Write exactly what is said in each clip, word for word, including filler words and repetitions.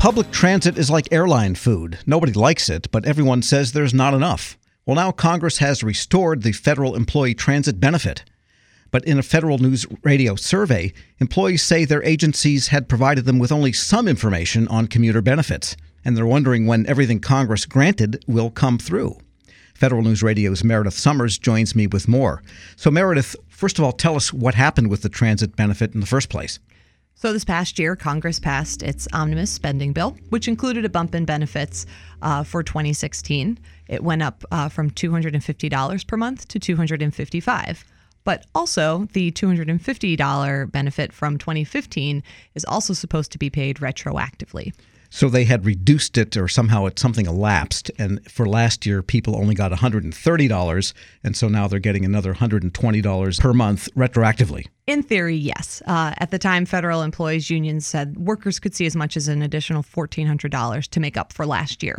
Public transit is like airline food. Nobody likes it, but everyone says there's not enough. Well, now Congress has restored the federal employee transit benefit. But in a Federal News Radio survey, employees say their agencies had provided them with only some information on commuter benefits, and they're wondering when everything Congress granted will come through. Federal News Radio's Meredith Summers joins me with more. So, Meredith, first of all, tell us what happened with the transit benefit in the first place. So this past year, Congress passed its omnibus spending bill, which included a bump in benefits uh, for twenty sixteen. It went up uh, from two hundred fifty dollars per month to two hundred fifty-five dollars. But also, the two hundred fifty dollars benefit from twenty fifteen is also supposed to be paid retroactively. So they had reduced it, or somehow it something elapsed, and for last year people only got one hundred thirty dollars, and so now they're getting another one hundred twenty dollars per month retroactively. In theory, yes. Uh, at the time, federal employees unions said workers could see as much as an additional one thousand four hundred dollars to make up for last year.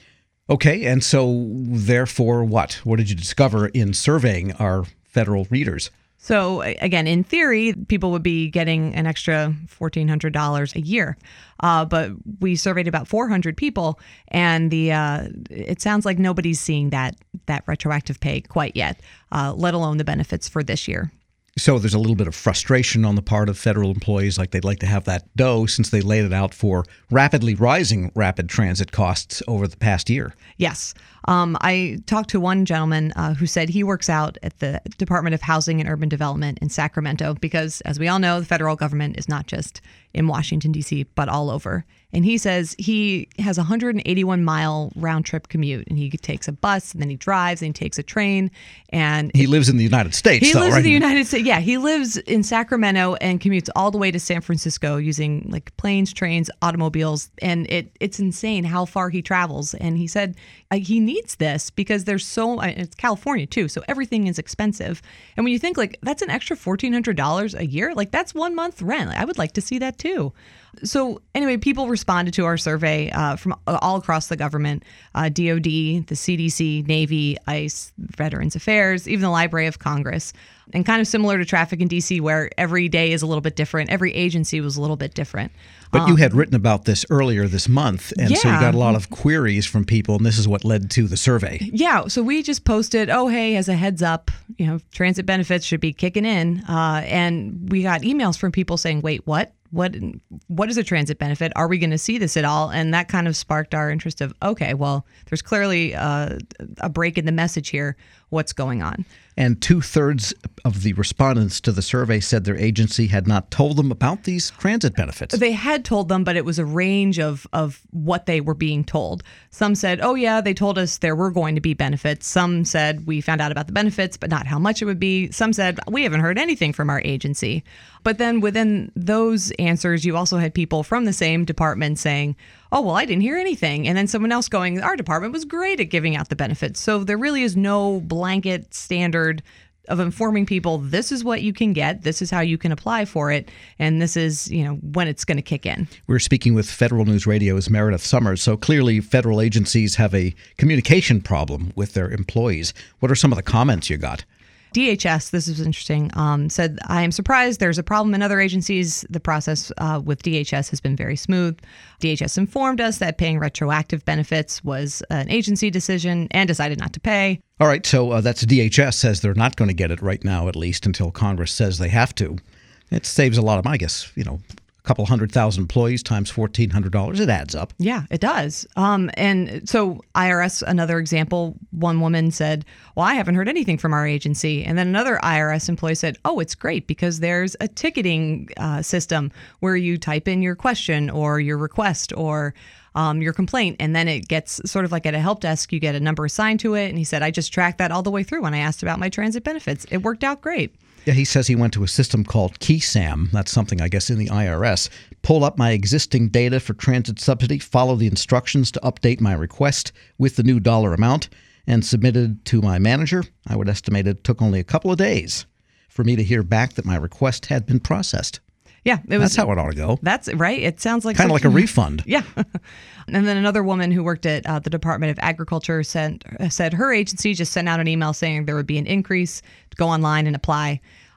Okay, and so therefore what? What did you discover in surveying our federal readers? So again, in theory, people would be getting an extra one thousand four hundred dollars a year. Uh, but we surveyed about four hundred people, and the uh, it sounds like nobody's seeing that that retroactive pay quite yet, uh, let alone the benefits for this year. So there's a little bit of frustration on the part of federal employees, like they'd like to have that dough since they laid it out for rapidly rising rapid transit costs over the past year. Yes. Um, I talked to one gentleman uh, who said he works out at the Department of Housing and Urban Development in Sacramento because, as we all know, the federal government is not just in Washington, D C, but all over. And he says he has a one hundred eighty-one mile round trip commute, and he takes a bus, and then he drives, and he takes a train. And he lives in the United States, he though, lives right? in the United States. Yeah, he lives in Sacramento and commutes all the way to San Francisco using like planes, trains, automobiles, and it it's insane how far he travels. And he said uh, he needs this because there's so uh, it's California too, so everything is expensive. And when you think like that's an extra fourteen hundred dollars a year, like that's one month rent. Like, I would like to see that too. So anyway, people responded to our survey uh, from all across the government, uh, D O D, the C D C, Navy, ICE, Veterans Affairs, even the Library of Congress. And kind of similar to traffic in D C, where every day is a little bit different. Every agency was a little bit different. But um, you had written about this earlier this month, and yeah. so you got a lot of queries from people, and this is what led to the survey. Yeah, so we just posted, oh, hey, as a heads up, you know, transit benefits should be kicking in. Uh, and we got emails from people saying, wait, what? What what is a transit benefit? Are we going to see this at all? And that kind of sparked our interest of, okay, well, there's clearly uh, a break in the message here. What's going on? And two-thirds of the respondents to the survey said their agency had not told them about these transit benefits. They had told them, but it was a range of, of what they were being told. Some said, oh, yeah, they told us there were going to be benefits. Some said we found out about the benefits, but not how much it would be. Some said we haven't heard anything from our agency. But then within those answers, you also had people from the same department saying, oh, well, I didn't hear anything. And then someone else going, our department was great at giving out the benefits. So there really is no blanket standard of informing people, this is what you can get, this is how you can apply for it, and this is, you know, when it's going to kick in. We're speaking with Federal News Radio's Meredith Summers. So clearly federal agencies have a communication problem with their employees. What are some of the comments you got? D H S, this is interesting, um, said, I am surprised there's a problem in other agencies. The process uh, with D H S has been very smooth. D H S informed us that paying retroactive benefits was an agency decision and decided not to pay. All right, so uh, that's D H S says they're not going to get it right now, at least until Congress says they have to. It saves a lot of, I guess, you know, a couple hundred thousand employees times fourteen hundred dollars. It adds up. Yeah, it does. Um, and so I R S, another example, one woman said, well, I haven't heard anything from our agency. And then another I R S employee said, oh, it's great because there's a ticketing uh, system where you type in your question or your request or um, your complaint. And then it gets sort of like at a help desk, you get a number assigned to it. And he said, I just tracked that all the way through when I asked about my transit benefits. It worked out great. Yeah, he says he went to a system called KeySam. That's something, I guess, in the I R S. Pull up my existing data for transit subsidy, follow the instructions to update my request with the new dollar amount, and submitted to my manager. I would estimate it took only a couple of days for me to hear back that my request had been processed. Yeah, it was, that's how it ought to go. That's right. It sounds like kind of like a refund. Yeah. And then another woman who worked at uh, the Department of Agriculture sent, said her agency just sent out an email saying there would be an increase to go online and apply.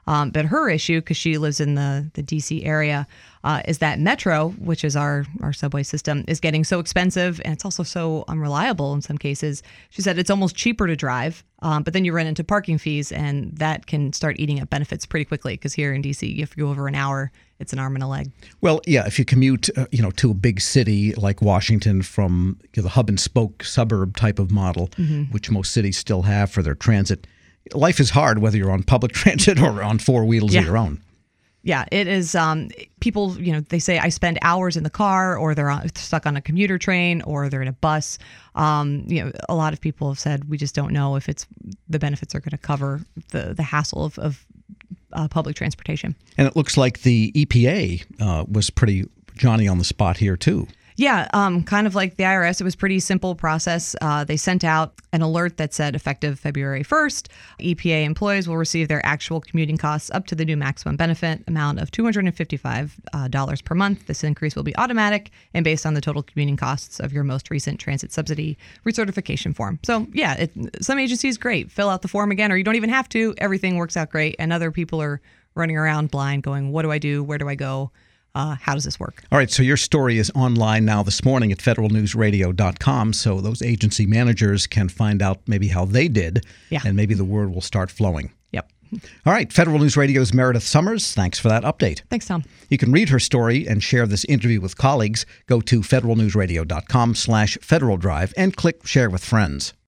Um, but her issue, because she lives in the, the D C area, uh, is that Metro, which is our, our subway system, is getting so expensive, and it's also so unreliable in some cases. She said it's almost cheaper to drive, um, but then you run into parking fees, and that can start eating up benefits pretty quickly, because here in D C, if you go over an hour, it's an arm and a leg. Well, yeah, if you commute, uh, you know, to a big city like Washington from you know, the hub and spoke suburb type of model, mm-hmm. which most cities still have for their transit, life is hard whether you're on public transit or on four wheels yeah. of your own. Yeah, it is. Um, people, you know, they say I spend hours in the car, or they're on, stuck on a commuter train, or they're in a bus. Um, you know, a lot of people have said we just don't know if it's the benefits are going to cover the the hassle of, of uh, public transportation. And it looks like the E P A uh, was pretty Johnny on the spot here too. Yeah, um, kind of like the I R S, it was a pretty simple process. Uh, they sent out an alert that said effective February first, E P A employees will receive their actual commuting costs up to the new maximum benefit amount of two hundred fifty-five dollars uh, per month. This increase will be automatic and based on the total commuting costs of your most recent transit subsidy recertification form. So yeah, it, some agencies, great, fill out the form again, or you don't even have to. Everything works out great. And other people are running around blind going, what do I do? Where do I go? Uh, how does this work? All right, so your story is online now this morning at federal news radio dot com, so those agency managers can find out maybe how they did, yeah. and maybe the word will start flowing. Yep. All right, Federal News Radio's Meredith Summers, thanks for that update. Thanks, Tom. You can read her story and share this interview with colleagues. Go to federal news radio dot com slash Federal Drive and click Share with Friends.